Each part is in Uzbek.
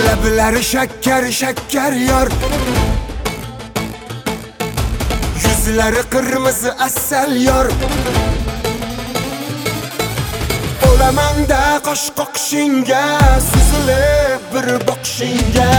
Labları şeker şeker yar, yüzleri kırmızı asel yar. Olaman da qosh qoqishingga, suzilib bir boqishingga.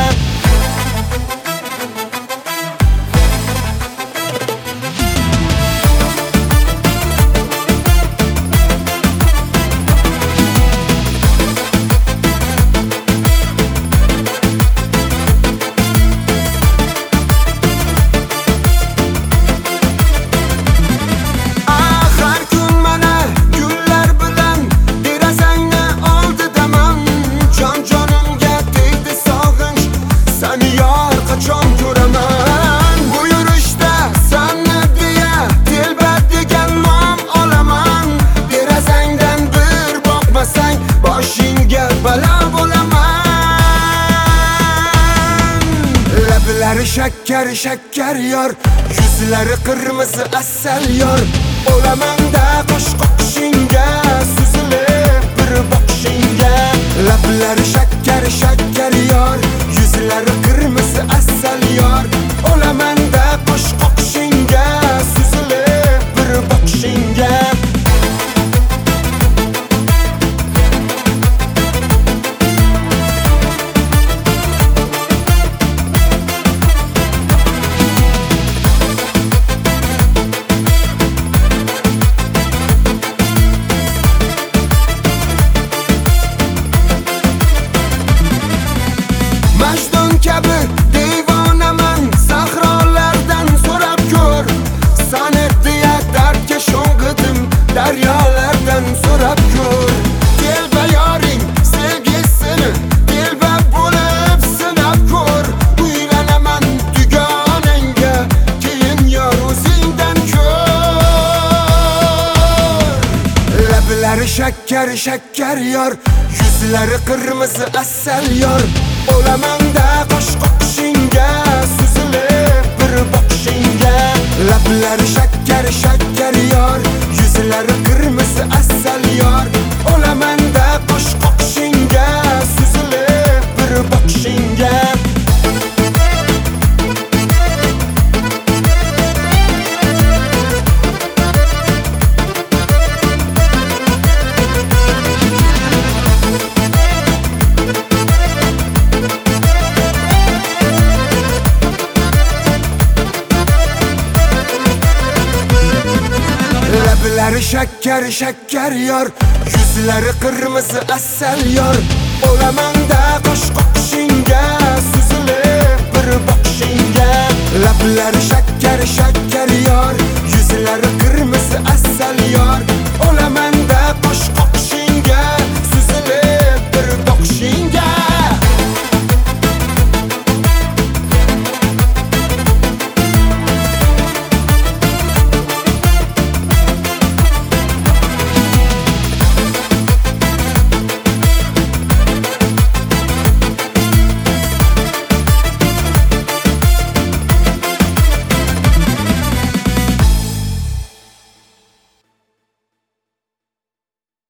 Labları şeker şeker yar, yüzleri kırmızı asel yar. Olaman da qosh qoqishingga, suzilib bir boqishingga. Labları şeker şeker yar, yüzleri kırmızı asel yar. Olaman da qosh qoqishingga, suzilib bir boqishingga. Majdun kabi devonaman, sahrolardan so'rab ko'r. Sani deya dardga sho'ng'idim, daryolardan so'rab ko'r. Telba yoring sevgisini, telba bo'lib sinab ko'r. Uylanaman dugonangga, keyin yor o'zingdan ko'r. Lablari şeker şeker yor, yüzleri kırmızı asel yor. Olaman da qosh qoqishingga, suzilib bir boqishingga. Labları şeker şeker yor, yüzleri kırmızı asel yor. Olaman da qosh qoqishingga, suzilib bir boqishingga. Labları şeker şeker yar, yüzleri kırmızı asel yar. Olaman